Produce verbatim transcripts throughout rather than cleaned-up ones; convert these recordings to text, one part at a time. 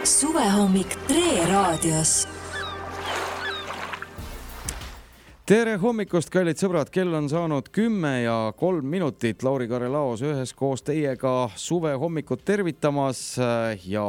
Suvehommik Tre raadios. Tere hommikust, kallid sõbrad, kell on saanud kümme ja kolm minutit. Lauri Karelaos ühes koos teiega suvehommikut tervitamas ja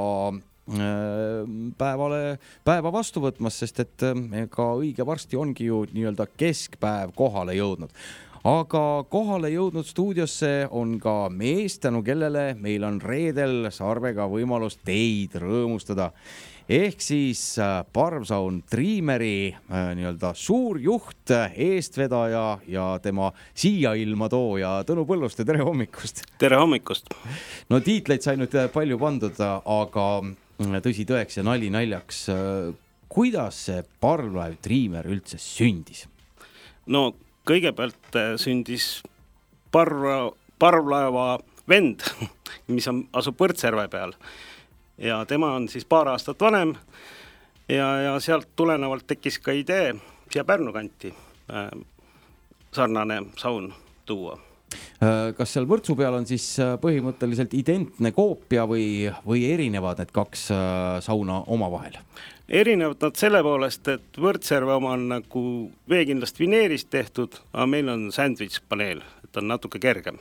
päevale, päeva vastu võtmas, sest et ka õige varsti ongi ju nii-öelda keskpäev kohale jõudnud. Aga kohale jõudnud stuudiosse on ka mees, tänu kellele meil on reedel Sarvega võimalus teid rõõmustada. Ehk siis Parvsaun Triimeri nii-öelda suur juht, eestvedaja ja tema siia ilma tooja Tõnu Põlluste, tere hommikust! Tere hommikust! No tiitleid sai nüüd palju pandud, aga tõsi tõeks ja nali naljaks. Kuidas see Parvlaev Triimer üldse sündis? No kõigepealt sündis parva, parvlaeva vend, mis on, asub Võrtsjärve peal. Ja tema on siis paar aastat vanem ja, ja sealt tulenevalt tekkis ka idee siia Pärnu kanti äh, sarnane saun tuua. Kas seal Võrtsu peal on siis põhimõtteliselt identne koopia või, või erinevad need kaks sauna omavahel? Erinevad nad selle poolest, et Võrtsjärve oma on nagu veekindlast vineerist tehtud, aga meil on sandwich paneel, et on natuke kergem.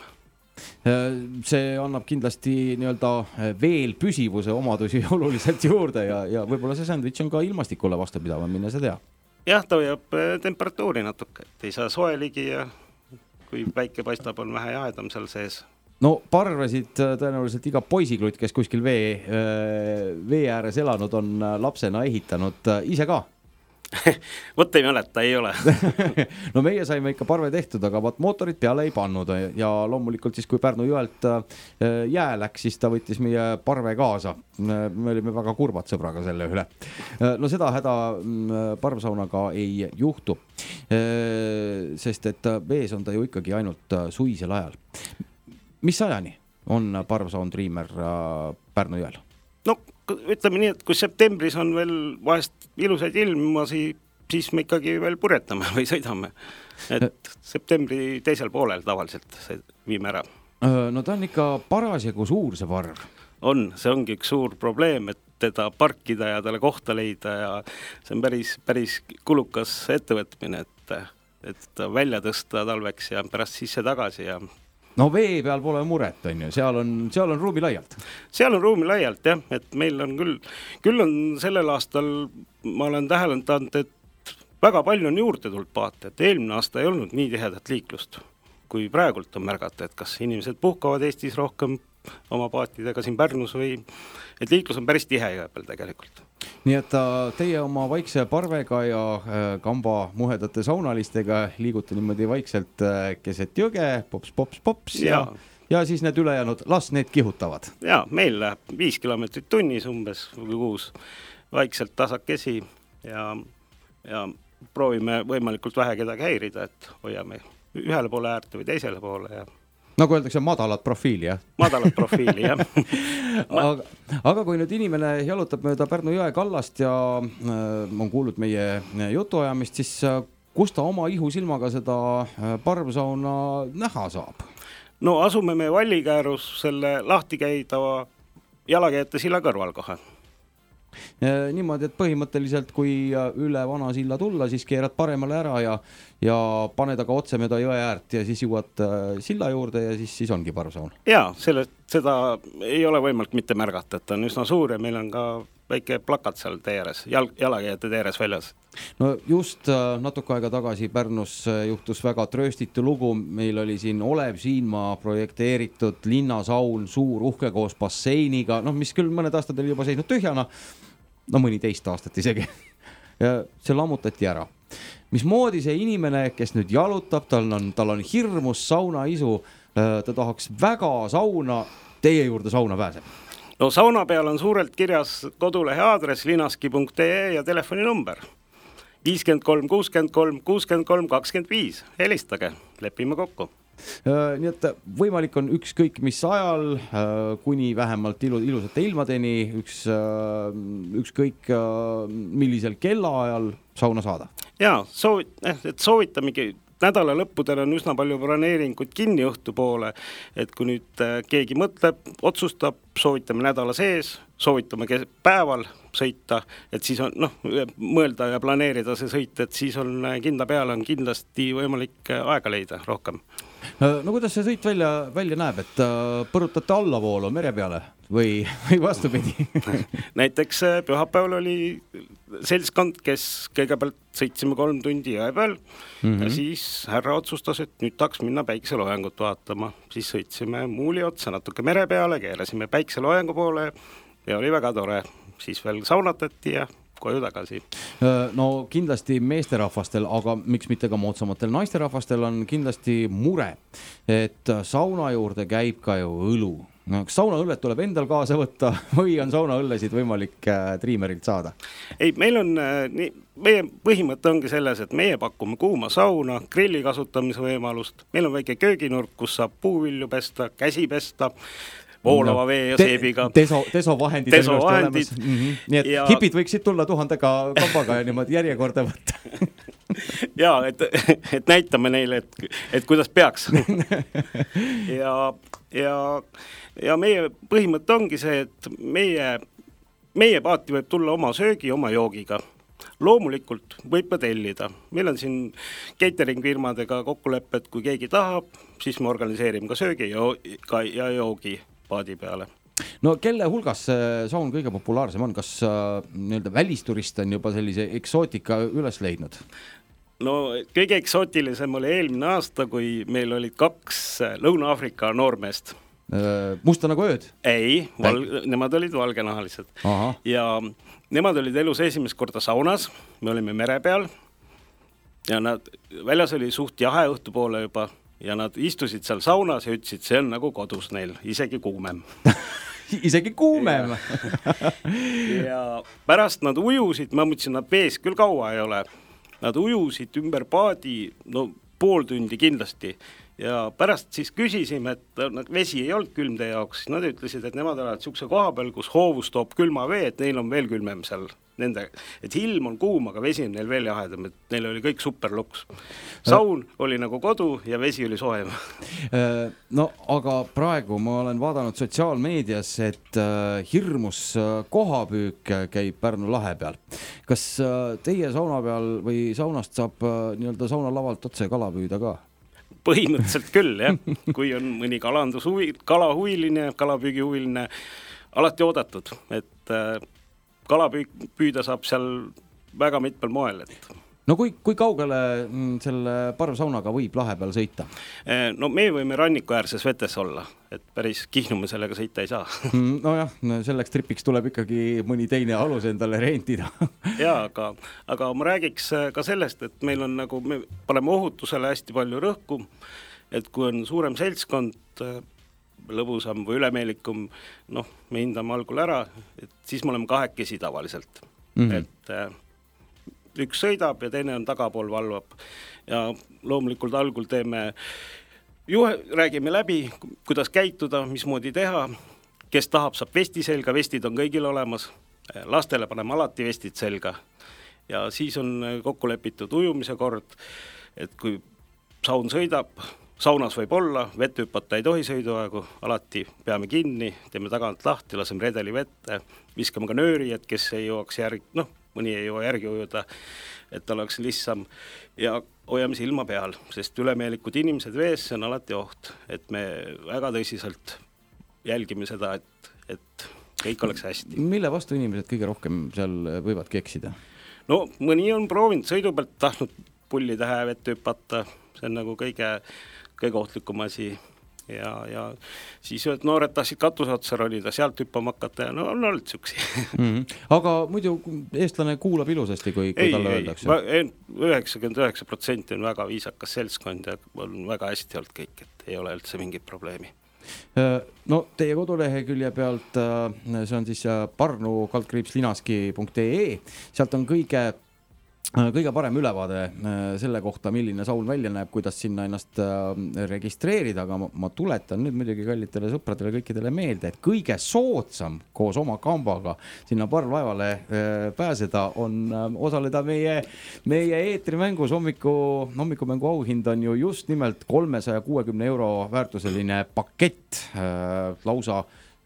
See annab kindlasti nii-öelda veel püsivuse omadusi oluliselt juurde ja, ja võib-olla see sandwich on ka ilmastikule vastupidavam, minne see tea. Jah, ta hoiab temperatuuri natuke, et ei saa soe ligi ja kui päike paistab, on vähe jahedam seal sees. No parvesid tõenäoliselt iga poisiklutt, kes kuskil vee, vee ääres elanud on lapsena ehitanud ise ka. Võt ei mäleta, ei ole. No meie saime ikka parve tehtud, aga vaat mootorid peale ei pannud ja loomulikult siis, kui Pärnu jõelt jää läks, siis ta võttis meie parve kaasa. Me olime väga kurvad sõbraga selle üle. No seda häda parvsaunaga ei juhtu, sest et vees on ta ju ikkagi ainult suisel ajal. Mis ajani on Parvsaun Triimer Pärnu jõel? No ütleme nii, et kui septembris on veel vahest ilusaid ilmasi, siis me ikkagi veel purjetame või sõidame. Et septembri teisel poolel tavaliselt see viime ära. No ta on ikka parasjagu suur see parv. On, see ongi üks suur probleem, et teda parkida ja talle kohta leida ja see on päris, päris kulukas ettevõtmine, et, et välja tõsta talveks ja pärast sisse tagasi ja no vee peal pole muret, on ju, seal on, seal on ruumi laialt. Seal on ruumi laialt, jah, et meil on küll, küll on sellel aastal, ma olen täheldanud, et väga palju on juurde tulnud paate, et eelmine aasta ei olnud nii tihedat liiklust, kui praegult on märgata, et kas inimesed puhkavad Eestis rohkem oma paatidega siin Pärnus või, et liiklus on päris tihe peal tegelikult. Nii et teie oma vaikse parvega ja kamba muhedate saunalistega liigute niimoodi vaikselt keset jõge, pops, pops, pops ja, ja siis need ülejäänud, las need kihutavad. Ja, meil läheb viis kilomeetrit tunnis umbes või kuus vaikselt tasakesi ja, ja proovime võimalikult vähe kedagi häirida, et hoiame ühele poole äärte või teisele poole ja nagu öeldakse, madalat profiili, jah? Madalat profiili, jah. aga, aga kui nüüd inimene jalutab mööda Pärnu jõe kallast ja äh, on kuulnud meie jutuajamist, siis äh, kus ta oma ihusilmaga seda äh, Parvsauna näha saab? No asume me Vallikäärus selle lahti käidava jalakäijate silla kõrval kohe. Niimoodi, et põhimõtteliselt kui üle vana silla tulla, siis keerad paremale ära ja, ja paned aga otse mööda jõe äärt ja siis jõuad silla juurde ja siis, siis ongi Parvsaun. Jaa, selle, seda ei ole võimalik mitte märgata, et on üsna suur ja meil on ka väike plakat seal teeres, jal, jalakäijate teeres väljas. No just natuke aega tagasi Pärnus juhtus väga trööstitu lugu, meil oli siin Olev Siinmaa projekteeritud linnasaun, suur uhke koos basseiniga, noh mis küll mõned aastad oli juba seisnud tühjana, no mõni teist aastat isegi. Ja see lammutati ära. Mismoodi see inimene, kes nüüd jalutab, tal on, tal on hirmus sauna isu, ta tahaks väga sauna, teie juurde sauna pääseb? No sauna peal on suurelt kirjas kodulehe aadress linaski punkt ee ja telefoninumber viiskümmend kolm kuuskümmend kolm kuuskümmend kolm kakskümmend viis. Helistage, lepime kokku. Nii et võimalik on ükskõik mis ajal, kuni vähemalt ilu, ilusate ilmadeni, üks, ükskõik millisel kellaajal sauna saada. Jaa, soovit, et soovitamegi nädala lõppudel on üsna palju planeeringuid kinni õhtu poole, et kui nüüd keegi mõtleb, otsustab, soovitame nädala sees, soovitame päeval sõita, et siis on noh, mõelda ja planeerida see sõit, et siis on kindla peale on kindlasti võimalik aega leida rohkem. No kuidas see sõit välja, välja näeb, et põrutate allavoolu mere peale või, või vastupidi? Näiteks pühapäeval oli seltskond, kes kõigepealt sõitsime kolm tundi jõe peal mm-hmm. ja siis härra otsustas, et nüüd tahaks minna päikseloojangut vaatama. Siis sõitsime muuli otsa natuke mere peale, keerasime päikseloojangu poole ja oli väga tore. Siis veel saunatati ja koju tagasi. No kindlasti meesterahvastel, aga miks mitte ka moodsamatel naisterahvastel on kindlasti mure, et sauna juurde käib ka ju õlu. No, kas saunaõllet tuleb endal kaasa võtta või on saunaõllesid võimalik triimerilt saada? Ei, meil on, meie põhimõte ongi selles, et meie pakume kuuma sauna, grilli kasutamise võimalust. Meil on väike kööginurk, kus saab puuvilju pesta, käsi pesta, voolava no, vee ja seebiga. Teso, teso vahendid. Teso vahendid. Mm-hmm. Nii et ja... hipid võiksid tulla tuhandega kambaga ja niimoodi järjekorda võtta. ja, et, et näitame neile, et, et kuidas peaks. ja, ja, ja meie põhimõte ongi see, et meie, meie paati võib tulla oma söögi, oma joogiga. Loomulikult võib ka tellida. Meil on siin catering firmadega kokkulepped, kui keegi tahab, siis me organiseerime ka söögi ja, ja joogi paadi peale. No kelle hulgas see saun kõige populaarsem on? Kas äh, nii-öelda välisturist on juba sellise eksootika üles leidnud? No kõige eksootilisem oli eelmine aasta, kui meil olid kaks Lõuna-Aafrika noormeest. Äh, musta nagu ööd? Ei, val, nemad olid valgenahalised. Aha. Ja nemad olid elus esimest korda saunas, me olime mere peal ja nad, väljas oli suht jahe õhtu poole juba ja nad istusid seal saunas ja ütlesid, see on nagu kodus neil, isegi kuumem. Isegi kuumem? ja, ja pärast nad ujusid, ma mõtlesin, nad vees küll kaua ei ole, nad ujusid ümber paadi, no pool tundi kindlasti ja pärast siis küsisime, et vesi ei olnud külm teie jaoks, nad ütlesid, et nemad olevad sihukese koha peal, kus hoovus toob külma vee, et neil on veel külmem seal nende, et ilm on kuum, aga vesi on neil veel jahedam, et neil oli kõik superluks. Saun oli nagu kodu ja vesi oli soojem. No aga praegu ma olen vaadanud sotsiaalmeedias, et hirmus kohapüük käib Pärnu lahe peal. Kas teie sauna peal või saunast saab nii-öelda saunalavalt otse kala püüda ka? Põhimõtteliselt küll, jah. Kui on mõni kalandushuvi, kalahuviline, kalapüügihuviline, alati oodatud, et kalapüük püüda saab seal väga mitmel moel. Et... No kui, kui kaugele selle parvsaunaga võib lahe peal sõita? No me võime ranniku äärses vetes olla, et päris Kihnume sellega sõita ei saa. No jah, selleks tripiks tuleb ikkagi mõni teine alus endale rentida. ja, aga, aga ma räägiks ka sellest, et meil on nagu, me paneme ohutusele hästi palju rõhku, et kui on suurem seltskond, lõbusam või ülemeelikum, noh, me hindame algul ära, et siis me oleme kahekesi tavaliselt, mm-hmm. et üks sõidab ja teine on tagapool valvab ja loomulikult algul teeme, juhe, räägime läbi, kuidas käituda, mismoodi teha, kes tahab, saab vesti selga, vestid on kõigil olemas, lastele paneme alati vestid selga ja siis on kokku lepitud ujumise kord, et kui saun sõidab, saunas võib olla, vett hüpata ei tohi sõiduaegu, alati peame kinni, teeme tagant lahti, laseme redeli vette, viskame ka nööri, et kes ei jõuaks järg, noh, mõni ei jõua järgi ujuda, et tal oleks lihtsam ja hoiame silma peal, sest ülemeelikud inimesed vees, see on alati oht, et me väga tõsiselt jälgime seda, et, et kõik oleks hästi. Mille vastu inimesed kõige rohkem seal võivadki eksida? No mõni on proovinud sõidu pealt tahtnud pulli tähe vette hüpata, see on nagu kõige, kõige ohtlikum asi. Ja, ja siis et noored tahtsid katuse otsa ronida, sealt hüppama hakata ja no on olnud süksi. mm-hmm. Aga muidu eestlane kuulab ilusasti, kui, kui ei, talle öeldakse? üheksakümmend üheksa protsenti on väga viisakas seltskond ja on väga hästi olnud kõik, et ei ole üldse mingit probleemi. No teie kodulehekülje pealt, see on siis parnu kaldkriips linaski punkt ee, sealt on kõige kõige parem ülevaade selle kohta, milline saun välja näeb, kuidas sinna ennast registreerida, aga ma tuletan nüüd muidugi kallitele sõpradele kõikidele meelde, et kõige soodsam koos oma kambaga sinna parvlaevale pääseda on osaleda meie, meie eetrimängus. Hommiku, hommikumängu auhind on ju just nimelt kolmesaja kuuekümne euro väärtuseline pakett lausa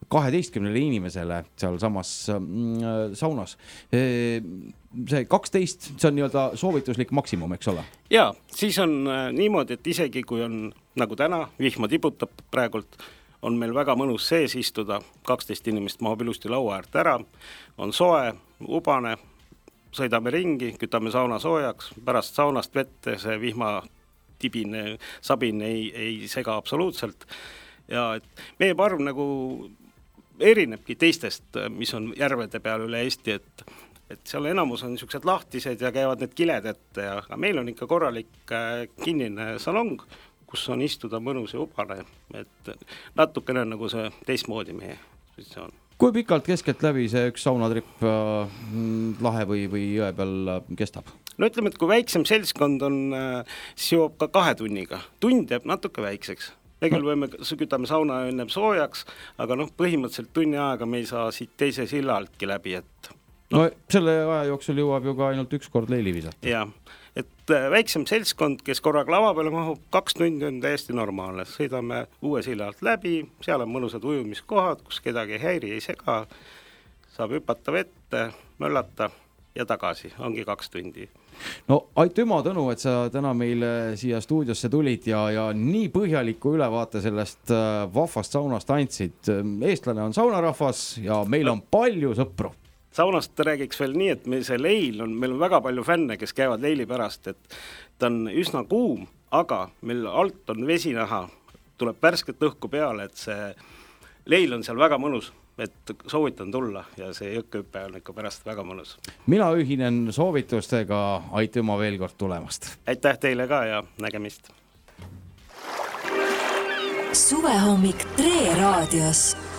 kaheteistkümnele inimesele seal samas mm, saunas. See kaksteist, see on nii-öelda soovituslik maksimum, eks ole? Jaa, siis on niimoodi, et isegi kui on nagu täna, vihma tiputab praegult, on meil väga mõnus sees istuda, kaksteist inimest mahub ilusti laua äärt ära, on soe, ubane, sõidame ringi, kütame sauna soojaks, pärast saunast vette see vihma tibine, sabin ei, ei sega absoluutselt. Ja et meie parv nagu erinebki teistest, mis on järvede peal üle Eesti, et, et seal enamus on niisugused lahtised ja käivad need kiled ette, ja, aga meil on ikka korralik kinnine salong, kus on istuda mõnus ja ubane, et natukene nagu see teistmoodi meie positsioon. Kui pikalt keskelt läbi see üks saunatripp äh, lahe või, või jõe peal kestab? No ütleme, et kui väiksem seltskond on, siis jõuab ka kahe tunniga. Tund jääb natuke väikseks. Me küll võime, kütame sauna enne soojaks, aga noh, põhimõtteliselt tunni aega me ei saa siit teise silla altki läbi, et... No, no selle aja jooksul jõuab ju ka ainult üks kord leili visata. Jah, et väiksem seltskond, kes korraga lava peale mahub, kaks tundi on täiesti normaalne. Sõidame uue silla alt läbi, seal on mõnusad ujumiskohad, kus kedagi ei häiri, ei sega, saab hüpata vette, möllata ja tagasi, ongi kaks tundi. No aitüma Tõnu, et sa täna meile siia stuudiosse tulid ja, ja nii põhjaliku ülevaate sellest vahvast saunast andsid. Eestlane on saunarahvas ja meil on palju sõpru. Saunast räägiks veel nii, et meil see leil on, meil on väga palju fänne, kes käivad leili pärast, et ta on üsna kuum, aga meil alt on vesi näha, tuleb värsket õhku peale, et see leil on seal väga mõnus, et soovitan tulla ja see jõkkehüpe on ikka pärast väga mõnus. Mina ühinen soovitustega, aitüma veel kord tulemast. Aitäh teile ka ja nägemist. Suvehommik Tre raadios.